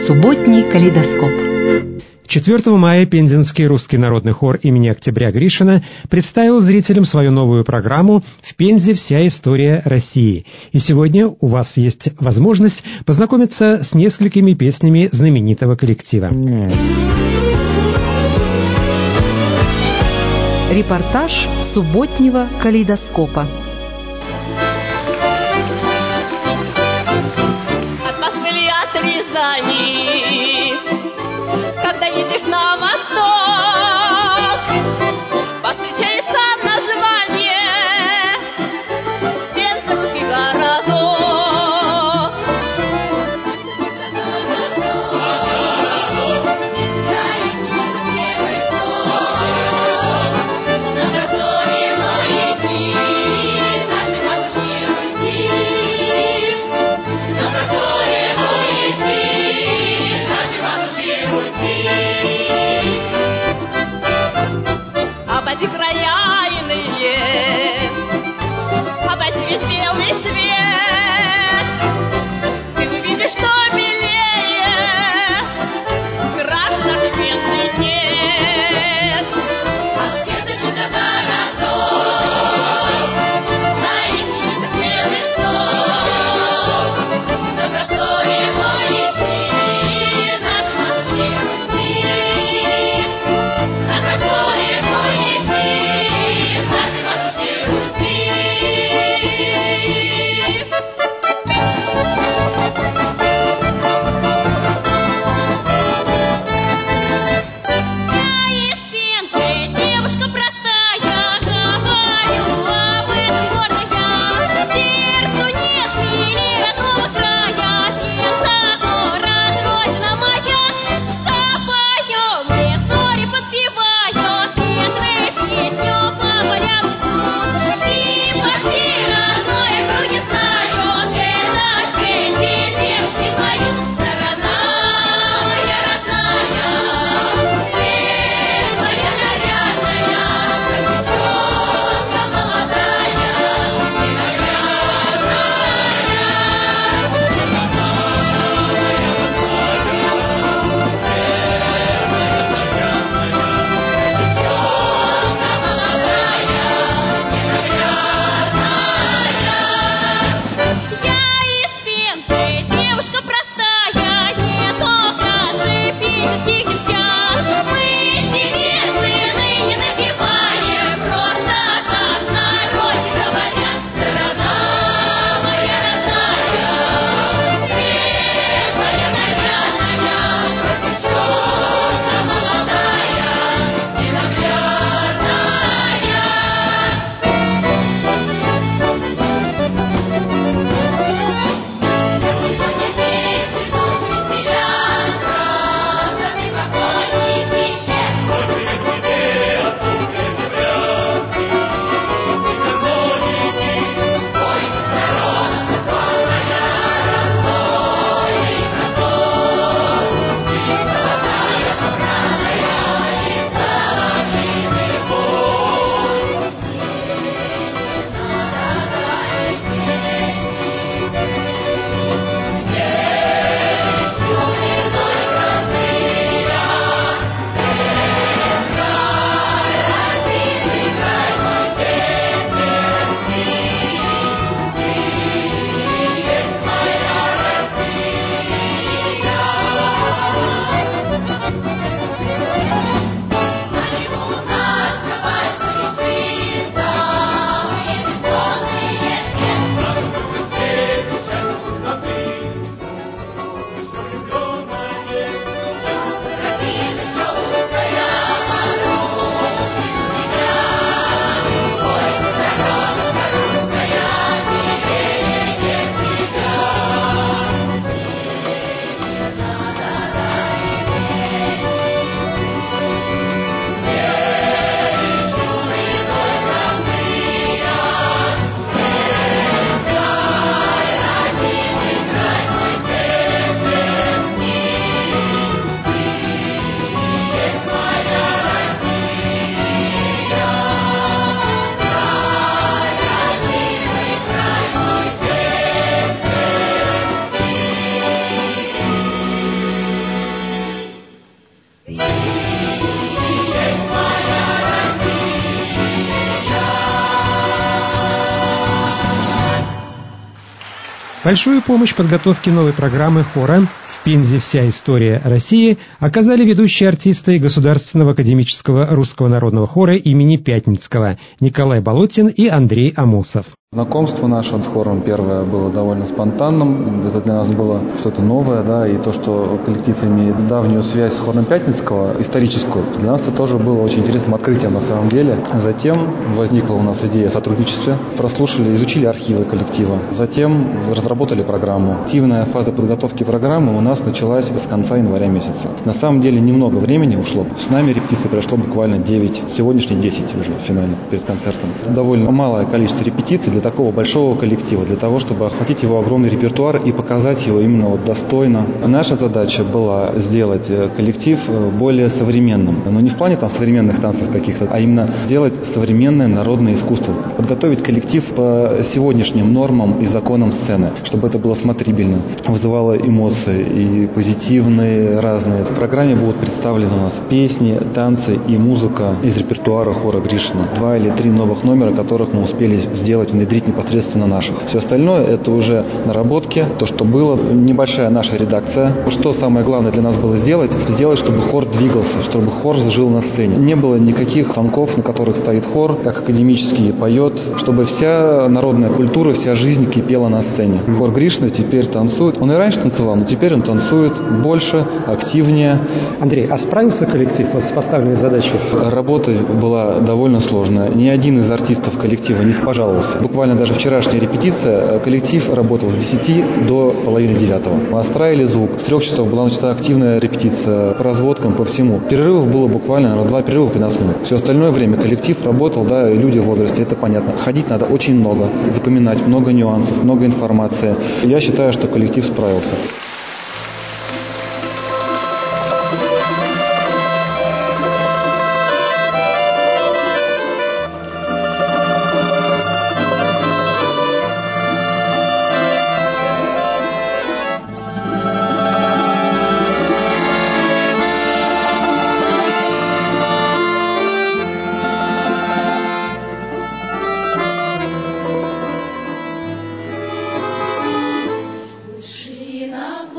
Субботний калейдоскоп. 4 мая Пензенский русский народный хор имени Октября Гришина представил зрителям свою новую программу «В Пензе вся история России». И сегодня у вас есть возможность познакомиться с несколькими песнями знаменитого коллектива. Репортаж субботнего калейдоскопа. От Москвы или от Рязани, когда едешь на восток, повстречай сам название Пенза, русский городок. На готове маяки. Большую помощь в подготовке новой программы хора «В Пензе вся история России» оказали ведущие артисты Государственного академического русского народного хора имени Пятницкого Николай Болотин и Андрей Амосов. Знакомство наше с хором первое было довольно спонтанным. Это для нас было что-то новое, да, и то, что коллектив имеет давнюю связь с хором Пятницкого, историческую, для нас это тоже было очень интересным открытием на самом деле. Затем возникла у нас идея сотрудничества, прослушали, изучили архивы коллектива, затем разработали программу. Активная фаза подготовки программы у нас началась с конца января месяца. На самом деле немного времени ушло. С нами репетиции прошло буквально 9, сегодняшний 10 уже финально перед концертом. Довольно малое количество репетиций для такого большого коллектива, для того, чтобы охватить его огромный репертуар и показать его именно вот достойно. Наша задача была сделать коллектив более современным. Но не в плане там современных танцев каких-то, а именно сделать современное народное искусство. Подготовить коллектив по сегодняшним нормам и законам сцены, чтобы это было смотрибельно, вызывало эмоции и позитивные, разные. В программе будут представлены у нас песни, танцы и музыка из репертуара хора Гришина. 2 или 3 новых номера, которых мы успели сделать, внедрить непосредственно наших. Все остальное это уже наработки, то, что было, небольшая наша редакция. Что самое главное для нас было сделать, чтобы хор двигался, чтобы хор жил на сцене. Не было никаких станков, на которых стоит хор, как академический поет, чтобы вся народная культура, вся жизнь кипела на сцене. Хор Гришина теперь танцует. Он и раньше танцевал, но теперь он танцует больше, активнее. Андрей, а справился коллектив с поставленной задачей? Работа была довольно сложная. Ни один из артистов коллектива не пожаловался. Буквально даже вчерашняя репетиция, коллектив работал с 10 до половины 9. Мы отстраивали звук. С 3 часов была начата активная репетиция по разводкам, по всему. Перерывов было буквально, наверное, 2 перерыва 15 минут. Все остальное время коллектив работал, да, люди в возрасте, это понятно. Ходить надо очень много, запоминать много нюансов, много информации. Я считаю, что коллектив справился. Души на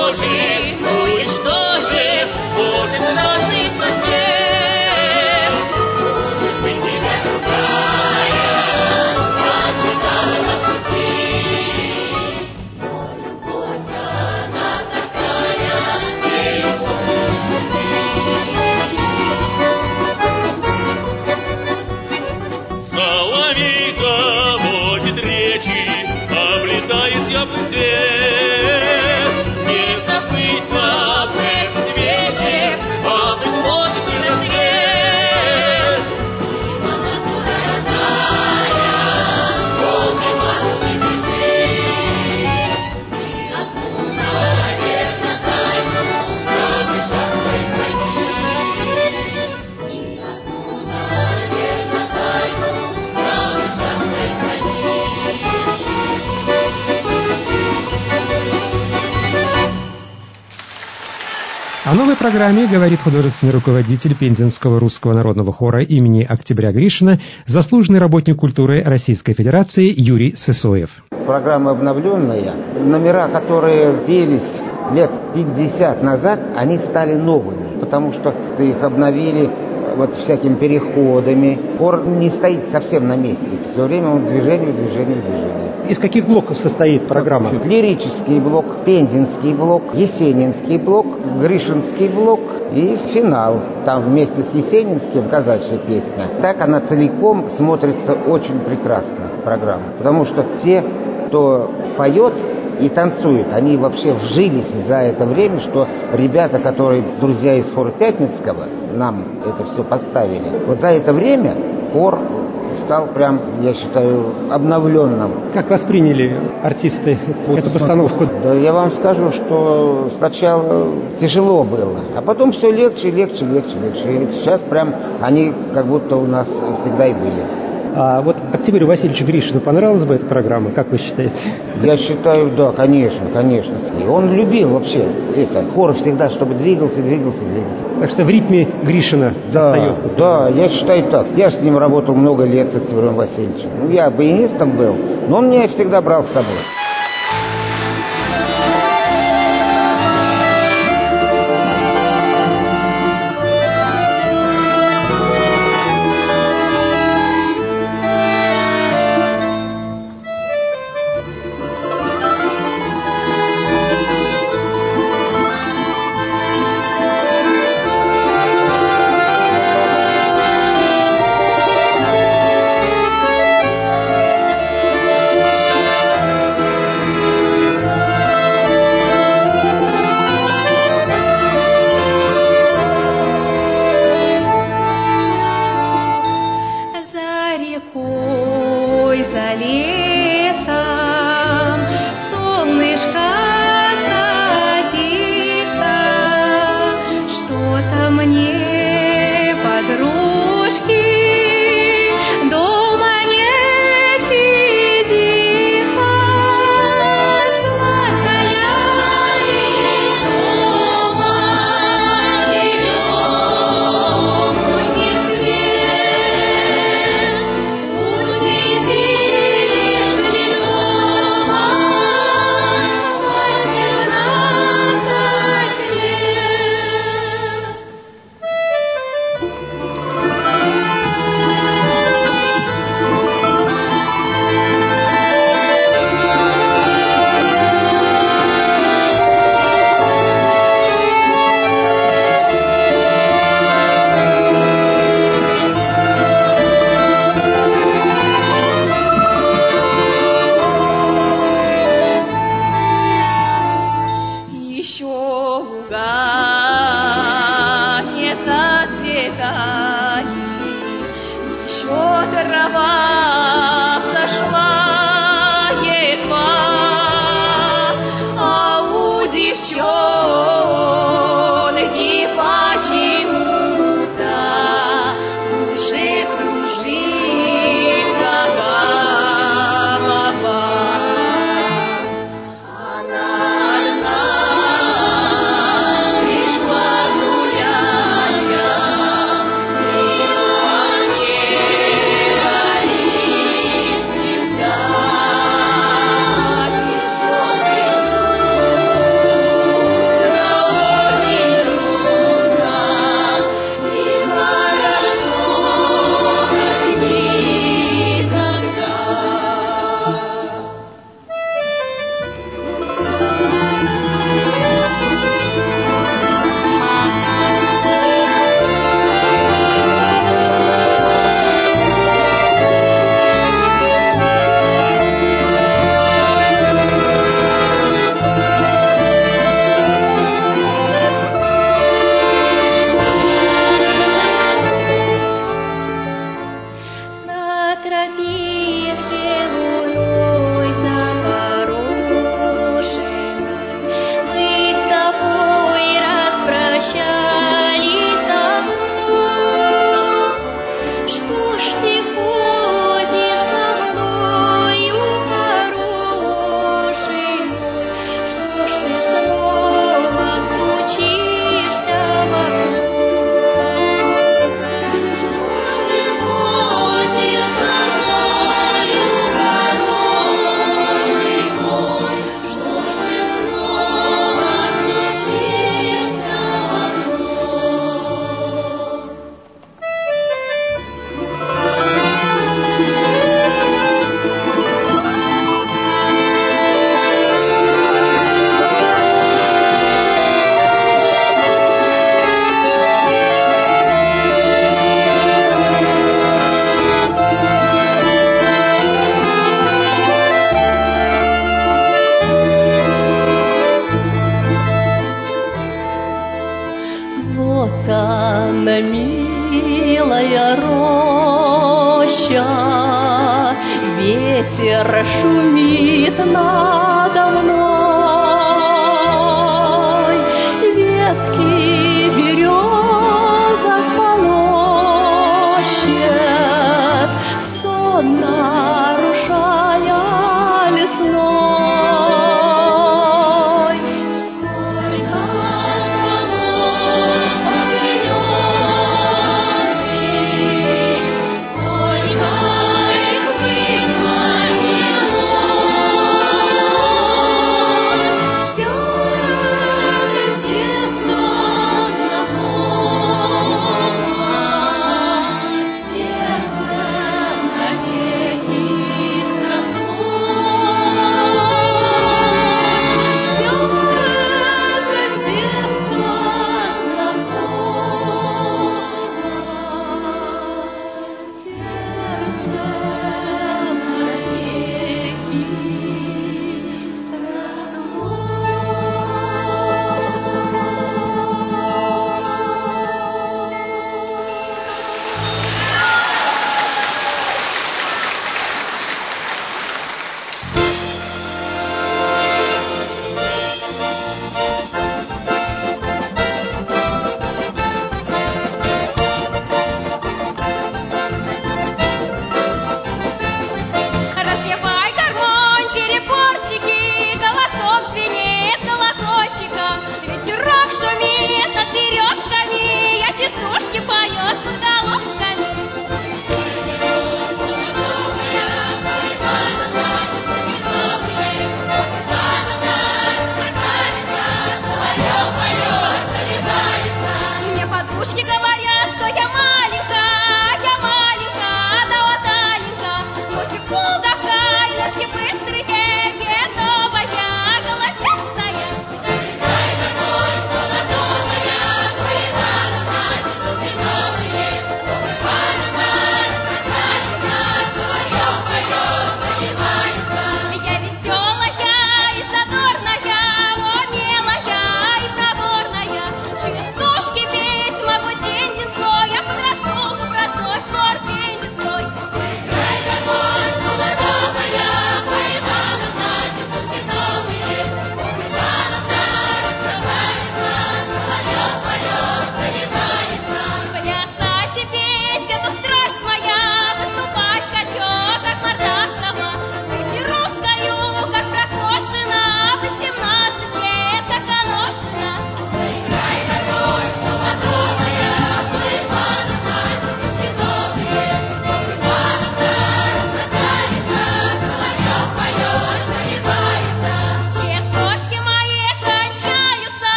же, ну и что же, может рассыпаться снег. Может быть, тебя другая прочитала на пути. Но любовь она такая, и Соловей заводит речи, облетает яблонь цвет. не забыть об этом свете, а быть может и на свет. Она родная, полной матушки мечты. Ни одну, наверно, тайну на душах своих храни. Ни одну, наверно, тайну на душах своих храни. О новой программе говорит художественный руководитель Пензенского русского народного хора имени Октября Гришина, заслуженный работник культуры Российской Федерации Юрий Сысоев. Программа обновленная. Номера, которые пелись лет 50 назад, они стали новыми, потому что их обновили вот всякими переходами. Хор не стоит совсем на месте. Все время он в движении. Из каких блоков состоит программа? Лирический блок, пензенский блок, есенинский блок, гришинский блок и финал. Там вместе с есенинским казачья песня. Так она целиком смотрится очень прекрасно, программа. Потому что те, кто поет и танцует, они вообще вжились за это время, что ребята, которые друзья из хора Пятницкого, нам это все поставили. Вот за это время хор стал прям, я считаю, обновленным. Как восприняли артисты эту постановку? Да я вам скажу, что сначала тяжело было, а потом все легче. И сейчас прям они как будто у нас всегда и были. А вот Октябрю Васильевичу Гришину понравилась бы эта программа, как вы считаете? Я считаю, да, конечно. И он любил вообще это. Хор всегда, чтобы двигался. Так что в ритме Гришина остается. Да, я считаю так. Я с ним работал много лет, с Октябрем Васильевичем. Я баянистом был, но он меня всегда брал с собой. Анна, милая роща, ветер шумит надо мной, ветки березок полощет, сон нарушая лесной.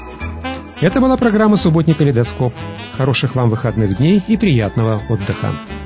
Это была программа «Субботний калейдоскоп». Хороших вам выходных дней и приятного отдыха.